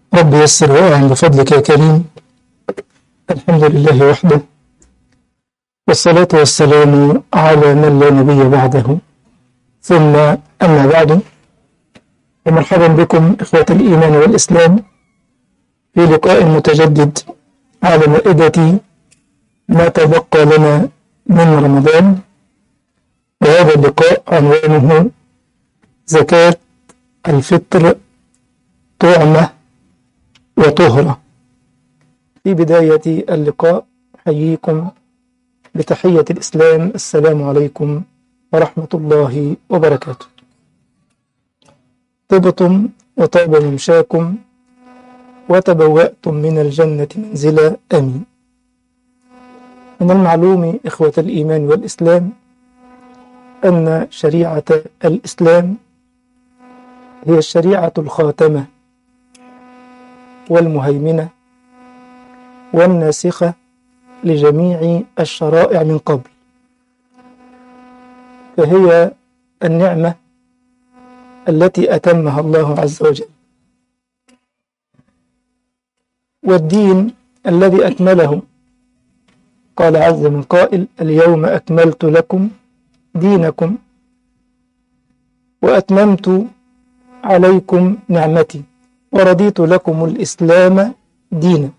رب يسر وأعن بفضلك يا كريم. الحمد لله وحده، والصلاة والسلام على من لا نبي بعده، ثم أما بعد. ومرحبا بكم إخوة الإيمان والإسلام في لقاء متجدد على مائدة ما تبقى لنا من رمضان. وهذا اللقاء عنوانه زكاة الفطر طعمة وطهرة. في بداية اللقاء أحييكم بتحية الإسلام، السلام عليكم ورحمة الله وبركاته. طبتم وطاب ممشاكم وتبوأتم من الجنة منزلا، آمين. من المعلوم إخوة الإيمان والإسلام أن شريعة الإسلام هي الشريعة الخاتمة والمهيمنة والناسخة لجميع الشرائع من قبل، فهي النعمة التي أتمها الله عز وجل، والدين الذي أكمله. قال عز من قائل: اليوم أكملت لكم دينكم وأتممت عليكم نعمتي ورضيت لكم الإسلام دينا.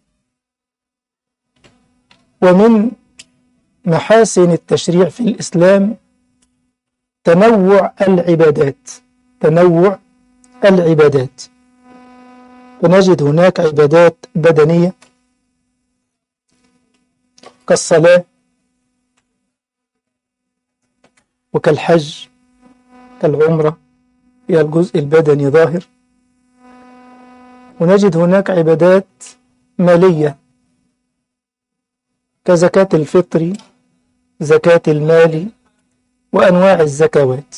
ومن محاسن التشريع في الإسلام تنوع العبادات. فنجد هناك عبادات بدنية كالصلاة وكالحج كالعمرة، فيها الجزء البدني ظاهر. ونجد هناك عبادات مالية كزكاة الفطر، زكاة المال، وأنواع الزكوات.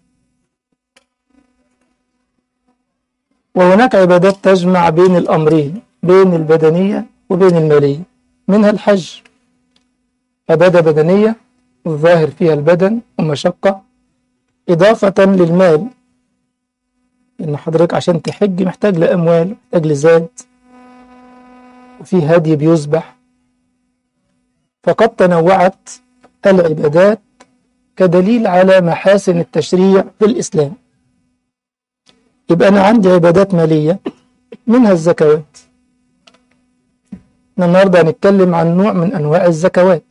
وهناك عبادات تجمع بين الأمرين، بين البدنية وبين المالية، منها الحج، عبادة بدنية الظاهر فيها البدن ومشقة إضافة للمال، إن حضرتك عشان تحج محتاج لأموال، محتاج لزاد، وفي هدي بيذبح. فقد تنوعت العبادات كدليل على محاسن التشريع في الإسلام. يبقى أنا عندي عبادات مالية منها الزكوات. النهاردة هنتكلم عن نوع من أنواع الزكوات،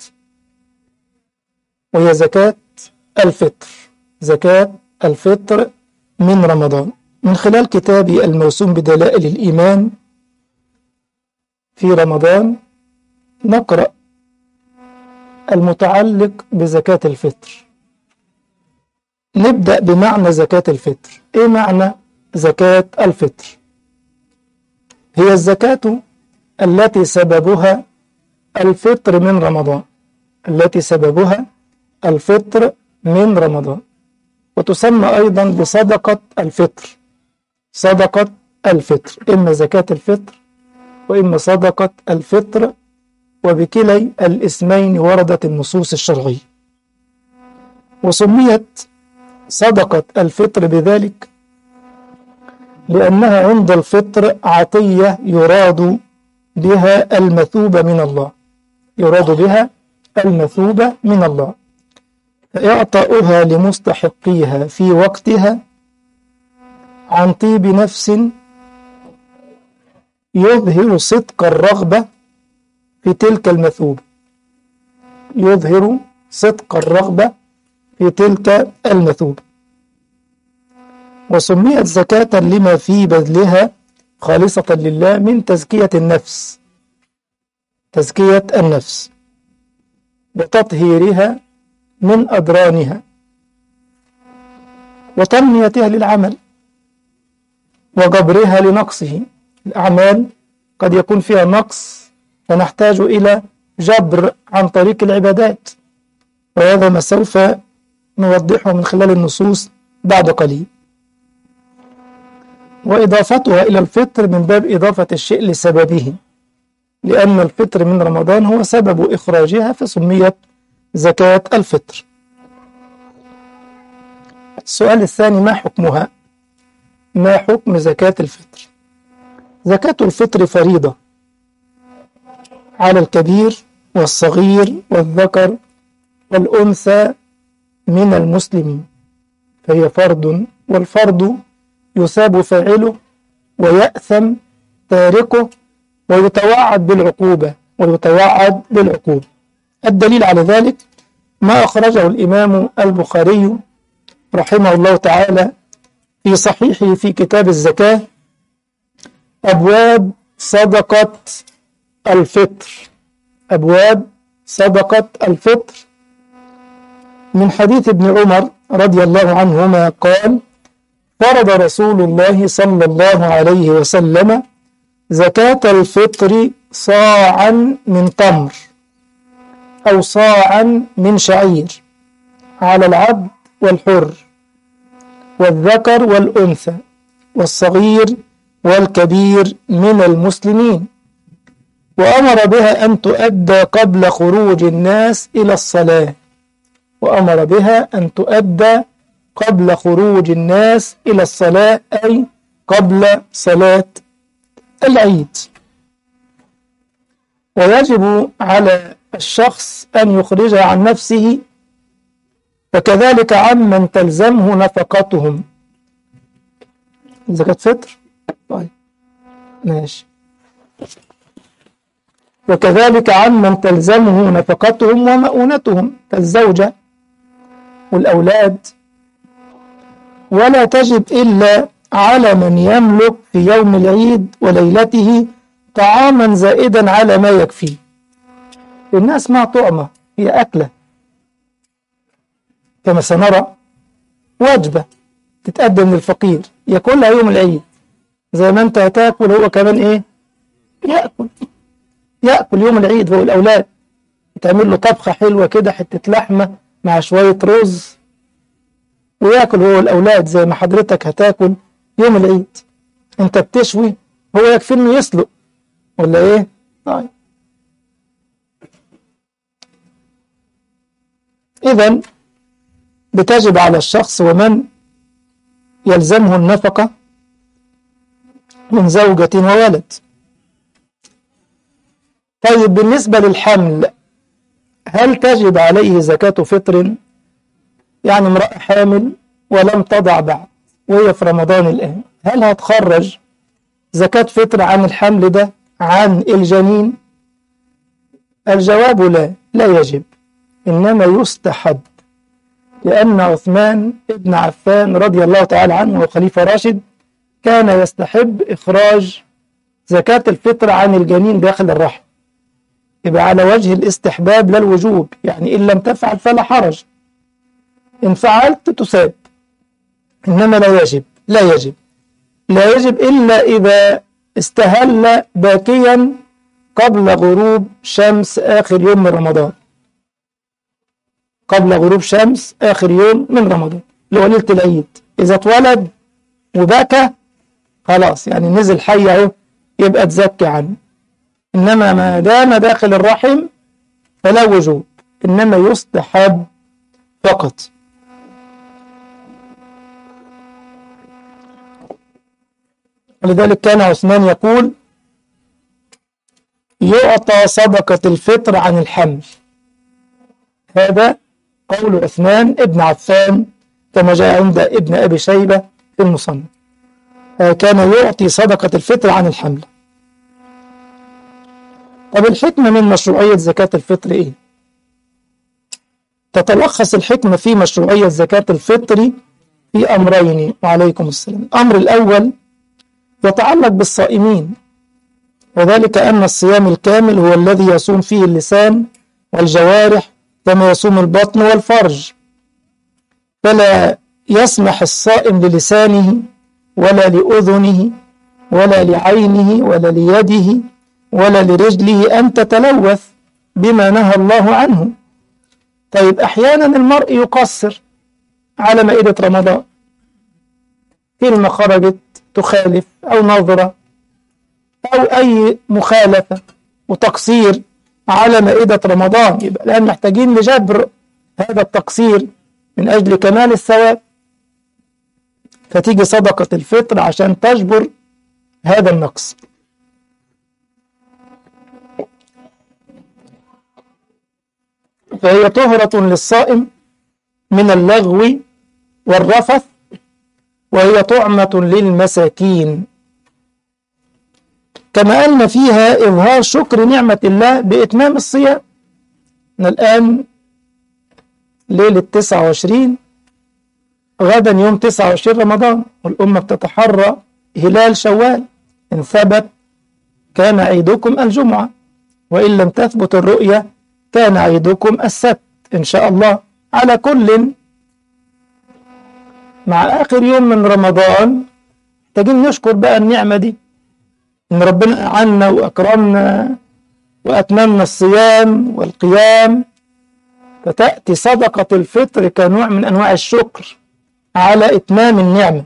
وهي زكاة الفطر. زكاة الفطر من رمضان، من خلال كتابي الموسوم بدلائل الإيمان في رمضان نقرأ المتعلق بزكاة الفطر. نبدأ بمعنى زكاة الفطر. إيه معنى زكاة الفطر؟ هي الزكاة التي سببها الفطر من رمضان، وتسمى أيضا بصدقة الفطر. صدقة الفطر، إما زكاة الفطر وإما صدقة الفطر، وبكلي الاسمين وردت النصوص الشرعية. وسميت صدقة الفطر بذلك لأنها عند الفطر عطية يراد بها المثوبة من الله، فإعطاؤها لمستحقيها في وقتها عن طيب نفس يظهر صدق الرغبة في تلك المثوبة، وسميت زكاة لما في بذلها خالصة لله من تزكية النفس وتطهيرها من أدرانها وتنميتها للعمل وجبرها لنقصه. الأعمال قد يكون فيها نقص فنحتاج إلى جبر عن طريق العبادات، وهذا ما سوف نوضحه من خلال النصوص بعد قليل. وإضافتها إلى الفطر من باب إضافة الشيء لسببه، لأن الفطر من رمضان هو سبب إخراجها فسميت زكاة الفطر. السؤال الثاني: ما حكمها؟ ما حكم زكاة الفطر؟ زكاة الفطر فريضة على الكبير والصغير والذكر والأنثى من المسلمين، فهي فرض، والفرض يثاب فاعله ويأثم تاركه ويتوعد بالعقوبة. الدليل على ذلك ما أخرجه الإمام البخاري رحمه الله تعالى في صحيحه في كتاب الزكاة، أبواب صدقة الفطر، من حديث ابن عمر رضي الله عنهما قال: فرض رسول الله صلى الله عليه وسلم زكاة الفطر صاعا من تمر أو صاعا من شعير على العبد والحر والذكر والأنثى والصغير والكبير من المسلمين، وأمر بها أن تؤدى قبل خروج الناس إلى الصلاة، أي قبل صلاة العيد. ويجب على الشخص أن يخرجها عن نفسه، فكذلك عمن تلزمه نفقتهم. زكاة فطر؟ طيب ماشي. وكذلك عمن تلزمه نفقتهم ومؤونتهم كالزوجة والأولاد، ولا تجب إلا على من يملك في يوم العيد وليلته طعاما زائدا على ما يكفيه. الناس مع طعمة، هي أكلة كما سنرى، وجبة تتقدم للفقير يأكلها يوم العيد، زي ما أنت هتاكل هو كمان إيه يأكل يوم العيد هو الأولاد. تعمل له طبخة حلوة كده، حتة لحمة مع شوية رز، ويأكل هو الأولاد زي ما حضرتك هتاكل يوم العيد. أنت بتشوي، هو يكفي إنه يسلق ولا إيه؟ طيب. إذن بتجب على الشخص ومن يلزمه النفقة من زوجة وولد. طيب بالنسبة للحمل، هل تجب عليه زكاة فطر؟ يعني امرأة حامل ولم تضع بعد وهي في رمضان الآن، هل هتخرج زكاة فطر عن الحمل ده، عن الجنين؟ الجواب لا يجب، إنما يستحب، لأن عثمان بن عفان رضي الله تعالى عنه وخليفة راشد كان يستحب إخراج زكاة الفطر عن الجنين داخل الرحم، يبقى على وجه الاستحباب لا الوجوب، يعني إن لم تفعل فلا حرج، إن فعلت تثاب، إنما لا يجب إلا إذا استهل باكيا قبل غروب شمس آخر يوم من رمضان، اللي هو ليلة العيد. إذا اتولد وبكى خلاص، يعني نزل حي اهو، يبقى تزكي عنه. إنما ما دام داخل الرحم فلا وجوب، إنما يستحب فقط. ولذلك كان عثمان يقول: يعطى صدقة الفطر عن الحمل. هذا قول عثمان ابن عفان كما جاء عند ابن أبي شيبة في المصنف، كان يعطي صدقة الفطر عن الحمل. طب الحكمة من مشروعية زكاة الفطر إيه؟ تتلخص الحكمة في مشروعية زكاة الفطر في أمرين، وعليكم السلام. الأمر الأول يتعلق بالصائمين، وذلك أن الصيام الكامل هو الذي يصوم فيه اللسان والجوارح كما يصوم البطن والفرج، فلا يسمح الصائم للسانه ولا لأذنه ولا لعينه ولا ليده ولا لرجله أن تتلوث بما نهى الله عنه. طيب أحيانا المرء يقصر على مائدة رمضان، كلمة خرجت تخالف أو نظرة أو أي مخالفة وتقصير على مائدة رمضان، يبقى الآن محتاجين لجبر هذا التقصير من أجل كمال الثواب، فتيجي صدقة الفطر عشان تجبر هذا النقص. فهي طهرة للصائم من اللغو والرفث، وهي طعمة للمساكين. كما أن فيها إظهار شكر نعمة الله بإتمام الصيام. الآن ليلة 29، غدا يوم 29 رمضان، والأمة بتتحرى هلال شوال. إن ثبت كان عيدكم الجمعة، وإن لم تثبت الرؤية كان عيدكم السبت إن شاء الله. على كل، مع آخر يوم من رمضان محتاجين نشكر بقى النعمة دي، إن ربنا أعنا وأكرمنا وأتممنا الصيام والقيام، فتأتي صدقة الفطر كنوع من أنواع الشكر على إتمام النعمة.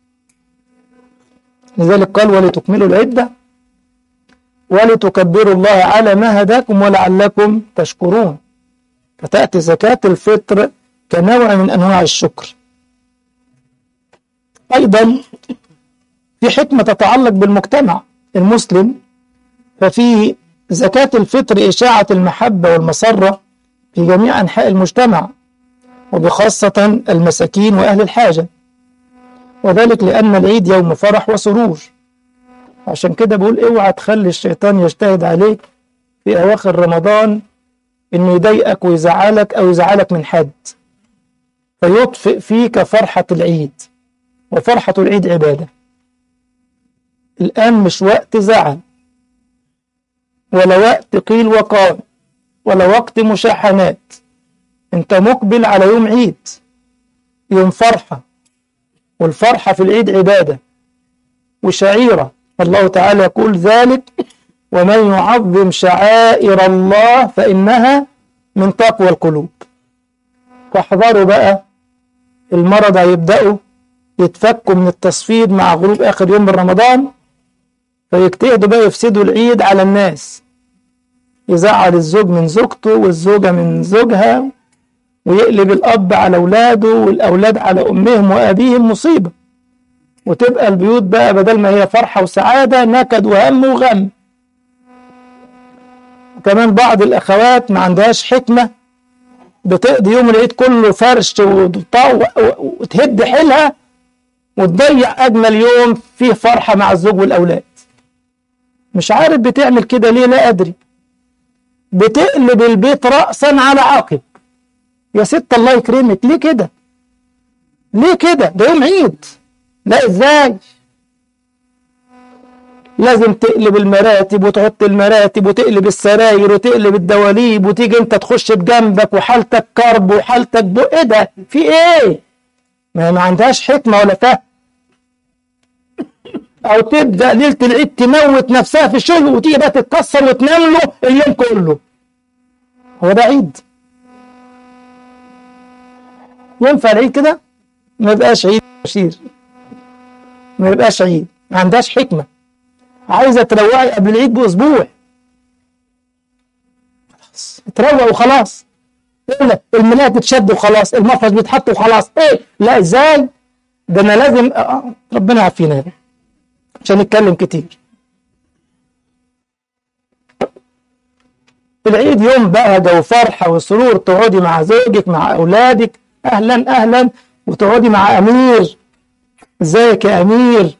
لذلك قال ولتكملوا العدة ولتكبروا الله على ما هداكم ولعلكم تشكرون. فتأتي زكاة الفطر كنوع من أنواع الشكر. أيضا في حكمة تتعلق بالمجتمع المسلم، ففي زكاة الفطر إشاعة المحبة والمسرة في جميع أنحاء المجتمع، وبخاصة المساكين وأهل الحاجة، وذلك لأن العيد يوم فرح وسرور. عشان كده بقول اوعى تخلي الشيطان يجتهد عليك في أواخر رمضان إنه يضايقك ويزعلك أو يزعلك من حد، فيطفئ فيك فرحة العيد. وفرحة العيد عبادة. الآن مش وقت زعل، ولا وقت قيل وقال، ولا وقت مشاحنات. انت مقبل على يوم عيد، يوم فرحة، والفرحة في العيد عبادة وشعيرة. الله تعالى يقول ذلك ومن يعظم شعائر الله فإنها من تقوى القلوب. فاحذروا بقى، المرض هيبدأوا يتفكوا من التصفيد مع غروب آخر يوم من رمضان، فيجتهدوا بقى يفسدوا العيد على الناس، يزعل الزوج من زوجته والزوجة من زوجها، ويقلب الأب على أولاده والأولاد على أمهم وأبيهم، مصيبة. وتبقى البيوت بقى بدل ما هي فرحة وسعادة نكد وهم وغم. وكمان بعض الأخوات ما عندهاش حكمة، بتقضي يوم العيد كله فرش وتهد حيلها وتضيع أجمل يوم فيه فرحة مع الزوج والأولاد. مش عارف بتعمل كده ليه، لا أدري. بتقلب البيت رأسا على عقب. يا ست الله يكرمك، ليه كده؟ ليه كده؟ ده يوم عيد. لا، ازاي؟ لازم تقلب المراتب وتحط المراتب وتقلب السراير وتقلب الدواليب، وتيجي انت تخش بجنبك وحالتك كرب وحالتك ايه ده؟ في ايه؟ ما عندهاش حكمة ولا فهم. او تبدأ ليلة العيد تموت نفسها في الشغل، وتيجي بقى تتكسر وتنام له اليوم كله. هو ده عيد؟ ينفع العيد كده؟ ما يبقاش عيد بشير، ما يبقاش عيد. ما عندهاش حكمة. عايزة تروقي قبل العيد بأسبوع، خلاص تروق وخلاص. إلا الملاية تتشد وخلاص، المفرش بيتحط وخلاص. ايه؟ لا، ازاي؟ ده انا لازم ربنا يعافينا عشان نتكلم كتير. العيد يوم بهجة وفرحة وسرور، تقعدي مع زوجك مع أولادك أهلا أهلا، وتقعدي مع أمير. ازيك يا أمير؟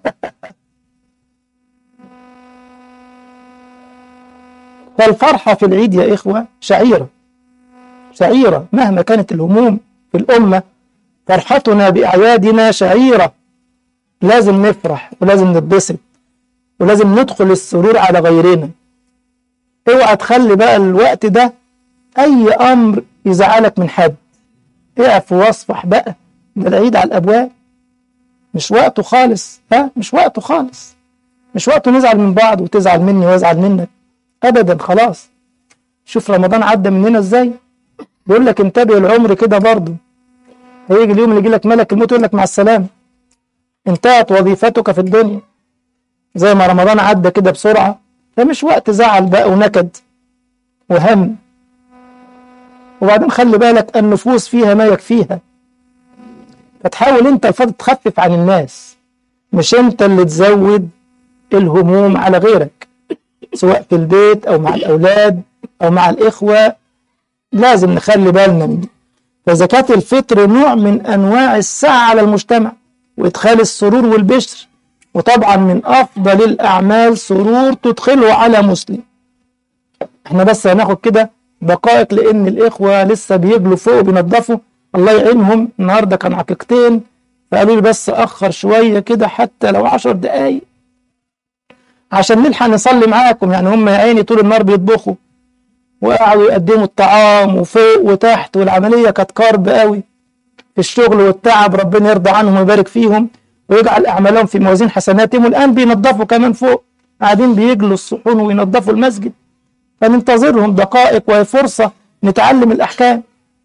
فالفرحة في العيد يا إخوة شعيرة، شعيرة مهما كانت الهموم في الأمة، فرحتنا بأعيادنا شعيرة. لازم نفرح ولازم نتبسط ولازم ندخل السرور على غيرنا. اوعى تخلي بقى الوقت ده أي أمر يزعلك من حد. اعف واصفح بقى، ده العيد على الأبواب، مش وقته خالص. مش وقته خالص، مش وقته نزعل من بعض وتزعل مني وازعل منك أبدا. خلاص، شوف رمضان عدى مننا ازاي. بيقول لك انتبه، العمر كده برضه هيجي اليوم اللي يجي لك ملك الموت يقول لك مع السلامة، انتهت وظيفتك في الدنيا. زي ما رمضان عدى كده بسرعة، فمش وقت زعل بقى ونكد وهم. وبعدين خلي بالك النفوس فيها ما يكفيها، فتحاول انت الفضل تخفف عن الناس، مش انت اللي تزود الهموم على غيرك، سواء في البيت او مع الاولاد او مع الاخوة لازم نخلي بالنا من دي. فزكاة الفطر نوع من أنواع السعة على المجتمع وإدخال السرور والبشر، وطبعا من أفضل الأعمال سرور تدخله على مسلم. احنا بس هناخد كده دقائق لأن الإخوة لسه بيجلوا فوق وبينضفوا، الله يعينهم. النهاردة كان عقيقتين فقالوا لي بس أخر شوية كده حتى لو 10 دقايق عشان نلحق نصلي معاكم. يعني هم يا عيني طول النهار بيطبخوا وقعدوا يقدموا الطعام وفوق وتحت، والعملية كانت كرب قوي في الشغل والتعب. ربنا يرضى عنهم ويبارك فيهم ويجعل أعمالهم في موازين حسناتهم. والآن بينظفوا كمان فوق، قاعدين بيجلوا الصحون وينظفوا المسجد، فننتظرهم دقائق وهي فرصة نتعلم الأحكام.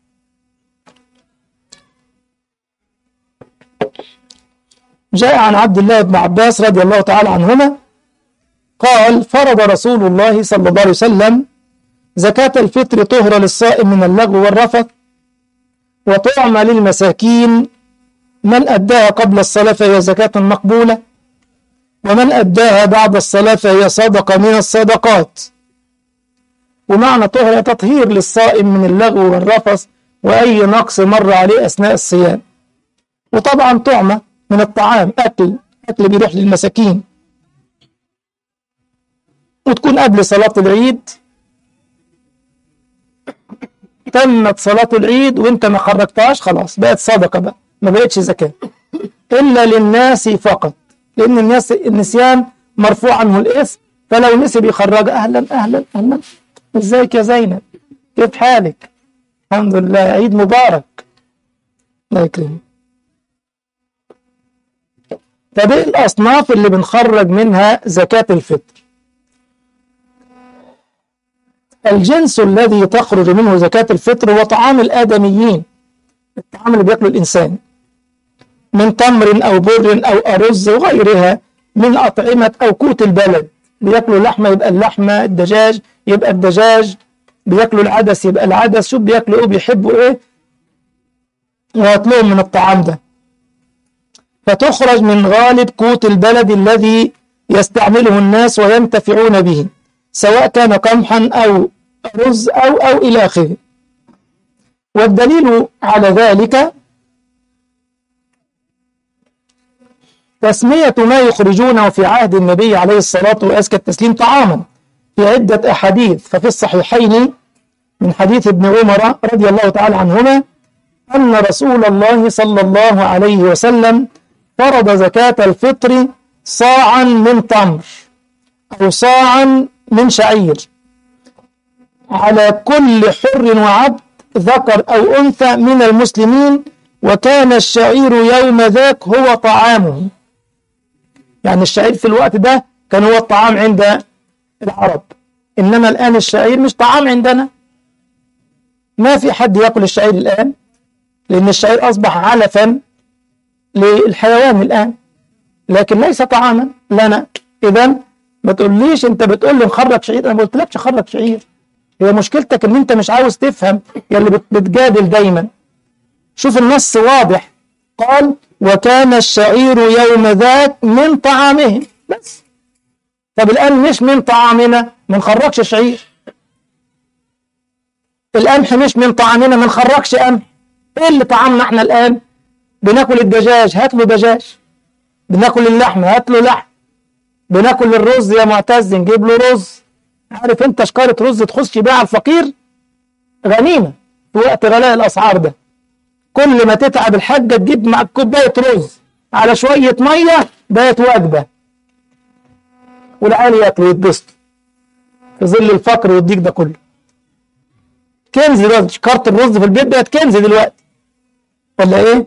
جاء عن عبد الله بن عباس رضي الله تعالى عنهما قال: فرض رسول الله صلى الله عليه وسلم زكاة الفطر طهرة للصائم من اللغو والرفث، وطعمة للمساكين. من أداها قبل الصلاة فهي زكاة مقبولة، ومن أداها بعد الصلاة فهي صدقة من الصدقات. ومعنى طهرة تطهير للصائم من اللغو والرفث وأي نقص مر عليه أثناء الصيام. وطبعا طعمة من الطعام، أكل بيروح للمساكين، وتكون قبل صلاة العيد. تمت صلاة العيد وانت ما خرجتهاش خلاص بقت صدقة بقى، ما بقتش زكاة إلا للناس فقط، لأن النسيان مرفوع عنه الإثم، فلو نسي بيخرج. أهلا أهلا أهلا، ازيك يا زينب، كيف حالك؟ الحمد لله، عيد مبارك، الله يكرمك. طب ايه الأصناف اللي بنخرج منها زكاة الفطر؟ الجنس الذي تخرج منه زكاة الفطر هو طعام الآدميين، الطعام اللي بيأكله الإنسان من تمر أو بر أو أرز وغيرها من أطعمة أو قوت البلد. بيأكلوا لحمة يبقى اللحمة، الدجاج يبقى الدجاج، بيأكلوا العدس يبقى العدس. شوف بيأكلوا إيه، بيحبوا إيه، وهاتلهم من الطعام ده. فتخرج من غالب قوت البلد الذي يستعمله الناس وينتفعون به، سواء كان قمحا أو رز أو إلى آخره. والدليل على ذلك تسمية ما يخرجونه في عهد النبي عليه الصلاة وأزكى التسليم طعاما في عدة أحاديث. ففي الصحيحين من حديث ابن عمر رضي الله تعالى عنهما أن رسول الله صلى الله عليه وسلم فرض زكاة الفطر صاعا من تمر أو صاعا من شعير على كل حر وعبد ذكر أو أنثى من المسلمين، وكان الشعير يوم ذاك هو طعامه. يعني الشعير في الوقت ده كان هو الطعام عند العرب، إنما الآن الشعير مش طعام عندنا، ما في حد يأكل الشعير الآن، لأن الشعير أصبح علفا للحيوان الآن، لكن ليس طعاما لنا. إذن ما تقوليش أنت بتقول لي نخرج شعير، أنا ما قلتلكش خرج شعير. هي مشكلتك إن أنت مش عاوز تفهم، يا اللي بتجادل دايما. شوف النص واضح، قال: وكان الشعير يوم ذاك من طعامهم بس. طب الآن مش من طعامنا، ما نخرجش شعير. القمح مش من طعامنا، ما نخرجش قمح. ايه اللي طعامنا احنا الآن؟ بناكل الدجاج، هات له دجاج. بناكل اللحمة، هات له لحم. بناكل الرز يا معتز، نجيب له رز. عارف انت شكارة رز تخش بيها على الفقير غنيمة في وقت غلاء الأسعار ده. كل ما تتعب الحاجة تجيب مع كوباية رز على شوية مية، بقت وجبة، والعيال ياكلوا يتبسطوا في ظل الفقر والضيق ده كله. كنز دلوقتي، شكارة الرز في البيت بقت كنز دلوقتي، ولا ايه؟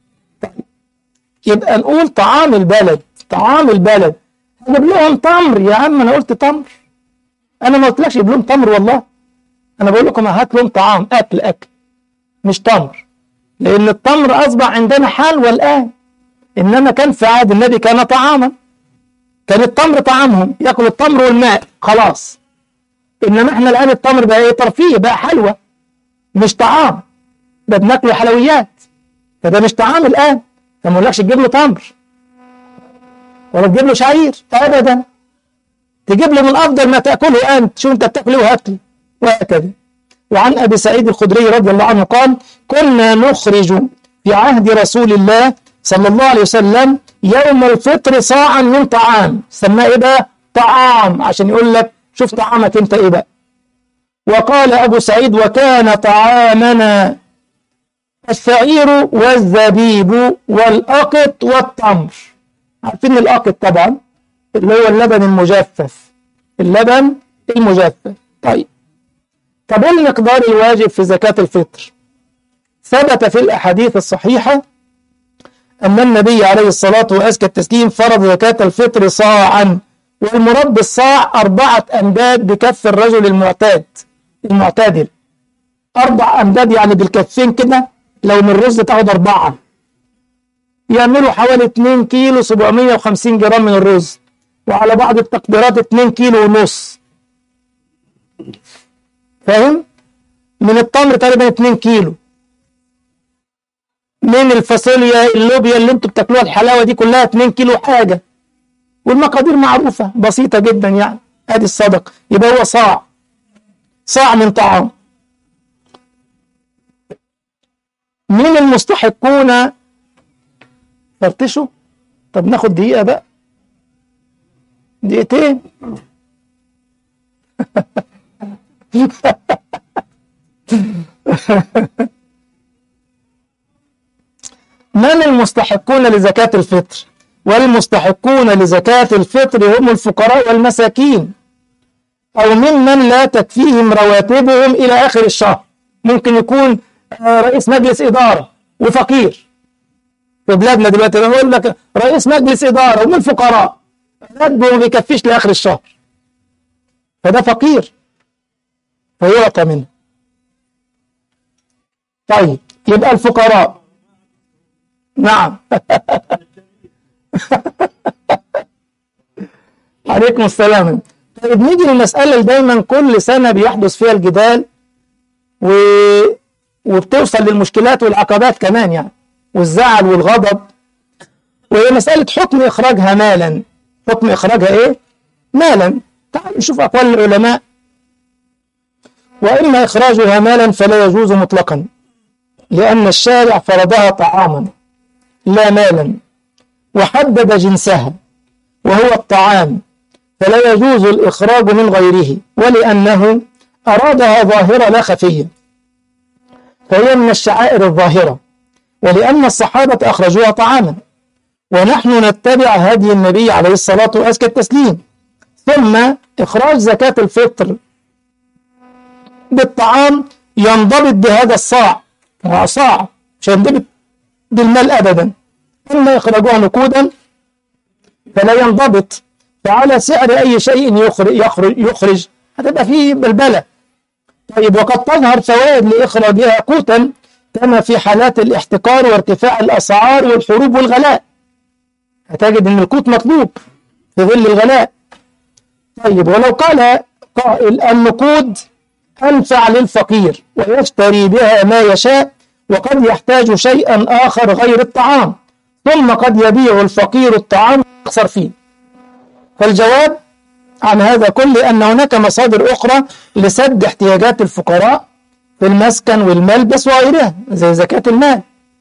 يبقى نقول طعام البلد، طعام البلد. هجيب لهم تمر يا عم، انا قلت تمر، انا ما قلتلكش جيب لهم تمر والله، انا بقول لكم هات لهم طعام، اكل مش تمر، لان التمر اصبح عندنا حلوى الان، انما كان في عهد النبي كان طعاما، كان التمر طعامهم، ياكلوا التمر والماء خلاص. انما احنا الان التمر بقى ايه؟ ترفيه، بقى حلوى مش طعام، ده بناكله حلويات، فده مش طعام الان. فما اقولكش تجيب له تمر ولا تجيب له شعير ابدا، تجيب له من افضل ما تاكله انت. شو انت بتاكله وهات له، وهكذا. وعن أبي سعيد الخدري رضي الله عنه قال كنا نخرج في عهد رسول الله صلى الله عليه وسلم يوم الفطر صاعا من طعام. سماه إيه بقى؟ طعام، عشان يقول لك شوف طعامك أنت إيه بقى. وقال أبو سعيد وكان طعامنا الشعير والزبيب والأقط والتمر. عارفين الأقط طبعا اللي هو اللبن المجفف، اللبن المجفف. طيب طب ايه المقدار الواجب في زكاة الفطر؟ ثبت في الأحاديث الصحيحة أن النبي عليه الصلاة وأزكى التسليم فرض زكاة الفطر صاعا، والمراد بالصاع 4 أمداد بكف الرجل المعتدل. 4 أمداد يعني بالكفين كده، لو من الرز تاخد 4 يعملوا حوالي 2 كيلو 750 جرام من الرز، وعلى بعض التقديرات 2 كيلو ونص. فاهم؟ من التمر تقريبا 2 كيلو، من الفاصوليا اللوبيا اللي انتوا بتاكلوها الحلاوه دي كلها 2 كيلو حاجه، والمقادير معروفه بسيطه جدا يعني. ادي الصدقه، يبقى هو صاع من طعام. من المستحقون فرتشوا. طب ناخد دقيقه بقى، دقيقتين. من المستحقون لزكاة الفطر؟ والمستحقون لزكاة الفطر هم الفقراء والمساكين، أو ممن لا تكفيهم رواتبهم إلى آخر الشهر. ممكن يكون رئيس مجلس إدارة وفقير. في بلادنا دلوقتي بقول لك رئيس مجلس إدارة ومن الفقراء راتبه ما بيكفيش لآخر الشهر، فده فقير فيعطى منه. طيب يبقى الفقراء. نعم. عليكم السلام. طيب نيجي للمسألة اللي دايما كل سنة بيحدث فيها الجدال وبتوصل للمشكلات والعقبات كمان يعني، والزعل والغضب، وهي مسألة حكم إخراجها مالا. حكم إخراجها إيه؟ مالا. تعالوا نشوف أقوال العلماء. وإما إخراجها مالا فلا يجوز مطلقا، لأن الشارع فرضها طعاما لا مالا، وحدد جنسها وهو الطعام، فلا يجوز الإخراج من غيره، ولأنه أرادها ظاهرة لا خفية، فهي من الشعائر الظاهرة، ولأن الصحابة أخرجوها طعاما، ونحن نتبع هدي النبي عليه الصلاة وأزكى التسليم. ثم إخراج زكاة الفطر بالطعام ينضبط بهذا الصاع، هو صاع مش ينضبط بالمال أبدا. إما إخراجها نقودا فلا ينضبط، فعلى سعر أي شيء يخرج هتبقى فيه بلبلة. طيب وقد تظهر فوائد لإخراجها قوتا، كما في حالات الاحتكار وارتفاع الأسعار والحروب والغلاء، هتجد أن القوت مطلوب في ظل الغلاء. طيب ولو قال قائل النقود أنفع للفقير ويشتري بها ما يشاء، وقد يحتاج شيئا آخر غير الطعام، ثم قد يبيع الفقير الطعام ويخسر فيه. فالجواب عن هذا كله أن هناك مصادر أخرى لسد احتياجات الفقراء في المسكن والملبس وغيرها زي زكاة المال.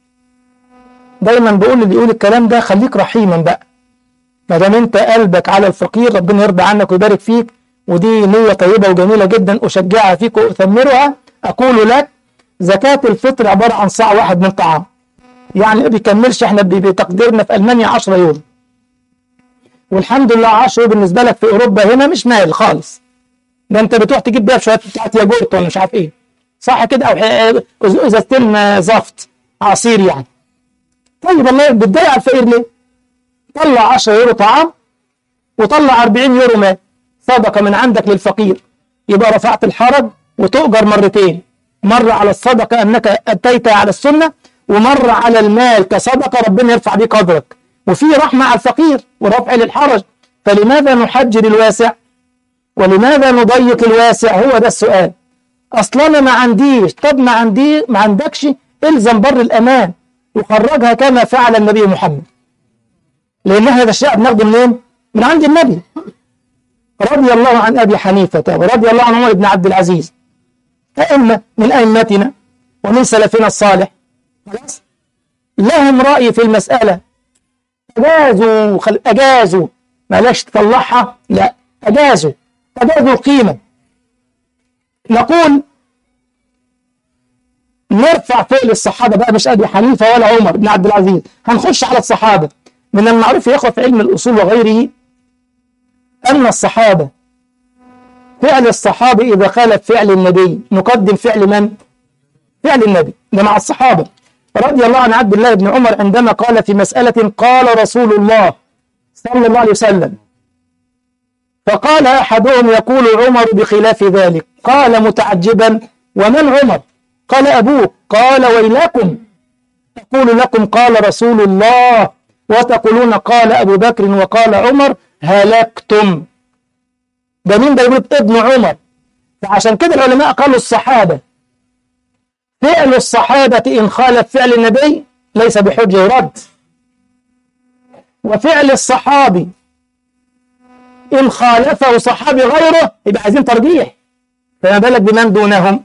دايما بقول اللي يقول الكلام ده خليك رحيما بقى، ما دام انت قلبك على الفقير ربنا يرضى عنك ويبارك فيك، ودي نية طيبة وجميلة جدا أشجعها فيك وأثمرها. أقول لك زكاة الفطر عبارة عن صاع واحد من طعام، يعني ما بيكملش. احنا بتقديرنا في ألمانيا 10 يورو، والحمد لله 10 يورو بالنسبة لك في أوروبا هنا مش مال خالص، ده انت بتروح تجيب بيها شوية بتاعت ياجورت ولا مش عارف ايه، صح كده، أو ازازتين زفت عصير يعني. طيب الله بتضايق على الفقير ليه؟ طلع 10 يورو طعام وطلع 40 يورو مال صدقة من عندك للفقير، يبقى رفعت الحرج وتؤجر مرتين، مرة على الصدقة أنك أتيت على السنة، ومرة على المال كصدقة ربنا يرفع بيه قدرك، وفي رحمة على الفقير ورفع للحرج. فلماذا نحجر الواسع ولماذا نضيق الواسع؟ هو ده السؤال. أصلا ما عنديش، طب ما عندكش، إلزم بر الأمان وخرجها كما فعل النبي محمد، لأن هذا الشيء بناخده منين؟ من عند النبي رضي الله عن أبي حنيفة ورضي الله عن عمر بن عبد العزيز. أئمة من أئمتنا ومن سلفنا الصالح خلاص لهم رأي في المسألة، أجازوا معلش تطلعها، لا أجازوا القيمة. نقول نرفع فعل الصحابة بقى، مش أبي حنيفة ولا عمر بن عبد العزيز، هنخش على الصحابة. من المعروف يا إخوة في علم الأصول وغيره أن الصحابة فعل الصحابة إذا خالف فعل النبي نقدم فعل من؟ فعل النبي. ده مع الصحابة. رضي الله عن عبد الله بن عمر عندما قال في مسألة قال رسول الله صلى الله عليه وسلم، فقال أحدهم يقول عمر بخلاف ذلك، قال متعجبا ومن عمر؟ قال أبوك. قال ويلكم، أقول لكم قال رسول الله وتقولون قال أبو بكر وقال عمر، هلكتم. ده مين ده؟ يقول ابن عمر. فعشان كده العلماء قالوا الصحابة فعل الصحابة إن خالف فعل النبي ليس بحجة يرد، وفعل الصحابي إن خالفه صحابي غيره يبقى عايزين ترجيح. فما بالك بمن دونهم؟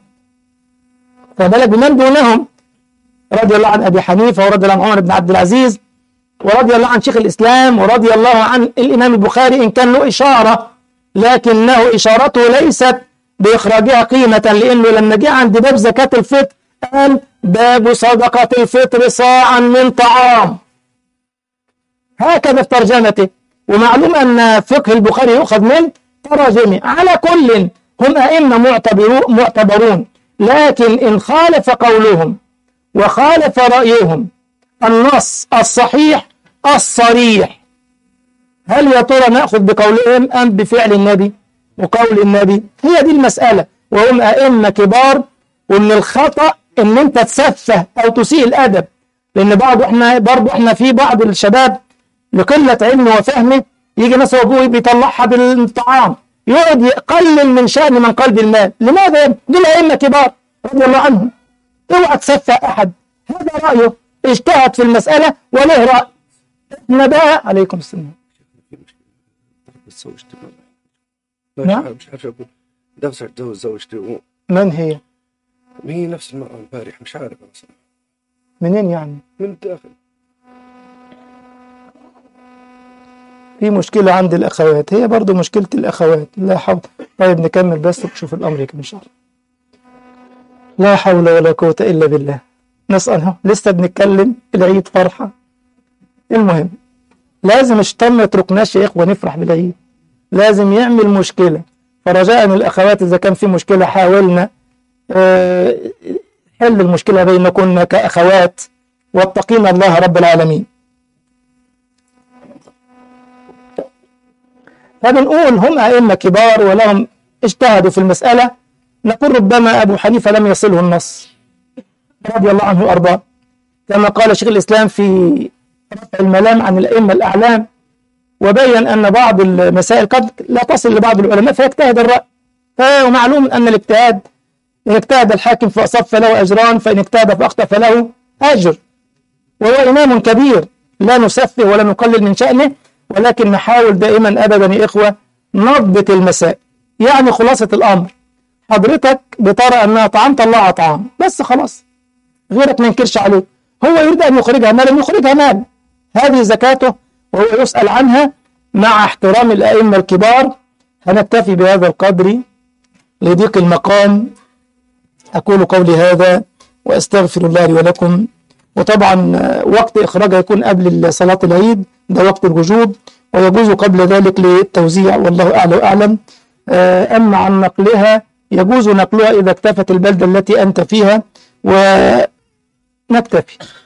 رضي الله عن أبي حنيفة ورضي الله عن عمر بن عبد العزيز ورضي الله عن شيخ الإسلام ورضي الله عن الإمام البخاري، إن كان له إشارة لكنه إشارته ليست بإخراجها قيمة، لأنه لما جاء عند باب زكاة الفطر قال باب صدقة الفطر صاعا من طعام، هكذا في ترجمته. ومعلوم أن فقه البخاري يؤخذ من تراجمه. على كل هم أئمة معتبرون، لكن إن خالف قولهم وخالف رأيهم النص الصحيح الصريح، هل يا ترى نأخذ بقولهم أم بفعل النبي وقول النبي؟ هي دي المسألة. وهم أئمة كبار، ومن الخطأ إن أنت تسفه أو تسيء الأدب، لأن برضو إحنا في بعض الشباب لقلة علمه وفهمه يجي ناس أبوه بيطلعها بالطعام، يقعد يقلل من شأن من قلب المال. لماذا؟ دول أئمة كبار رضي الله عنهم. اوعى تسفه أحد، هذا رأيه، اجتهد في المسألة وله رأي. احنا بقى عليكم السلام. نعم مش عارف اقول دفع تزوج زوجته. من هي؟ هي نفس المرأة امبارح، مش عارف اصلا منين يعني؟ من الداخل. في مشكلة عند الأخوات، هي برضو مشكلة الأخوات. لا حول. طيب نكمل بس ونشوف الأمر كم إن شاء الله. لا حول ولا قوة إلا بالله. نسألها لسه بنتكلم العيد فرحة. المهم لازم الشيطان ما يتركناش يا إخوة نفرح بالعيد، لازم يعمل مشكلة. فرجاء الأخوات إذا كان في مشكلة حاولنا حل المشكلة بينكن كأخوات، واتقين الله رب العالمين. فبنقول هم أئمة كبار ولهم اجتهدوا في المسألة. نقول ربما أبو حنيفة لم يصله النص رضي الله عنه وأرضاه، كما قال شيخ الإسلام في رفع الملام عن الأئمة الأعلام، وبين أن بعض المسائل قد لا تصل لبعض العلماء فيجتهد الرأي. ومعلوم أن الاجتهاد إن اجتهد الحاكم فأصاب فله أجران، فإن اجتهد فأخطأ فله أجر. وهو إمام كبير لا نسفه ولا نقلل من شأنه، ولكن نحاول دائما أبدا يا إخوة نضبط المسائل. يعني خلاصة الأمر حضرتك بترى أنها طعام، طلعها طعام بس خلاص، غيرك ما ينكرش عليه. هو يريد أن يخرجها مال، يخرجها مال، هذه زكاته وهو يسأل عنها مع احترام الأئمة الكبار. هنكتفي بهذا القدر لضيق المقام. أقول قولي هذا وأستغفر الله لي ولكم. وطبعا وقت إخراجها يكون قبل صلاة العيد، ده وقت الوجوب، ويجوز قبل ذلك للتوزيع والله أعلى وأعلم. أما عن نقلها يجوز نقلها إذا اكتفت البلدة التي أنت فيها، ونكتفي.